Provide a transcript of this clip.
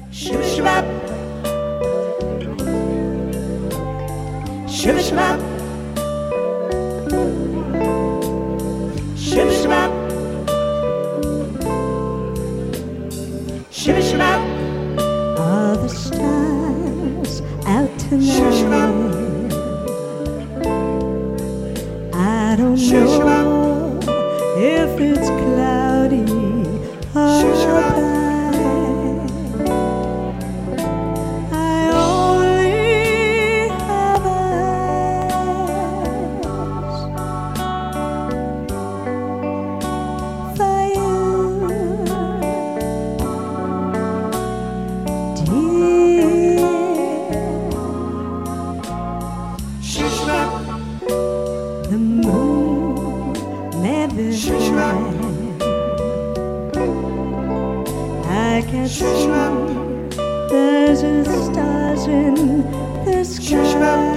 Shibba shabab, shibba shabab, shibba shabab, shibba shabab. Are the stars out tonight? I don't know if it's cloudy or bright. I only have eyes for you, dear. The moon never shines. I can't see. There's just stars in the sky.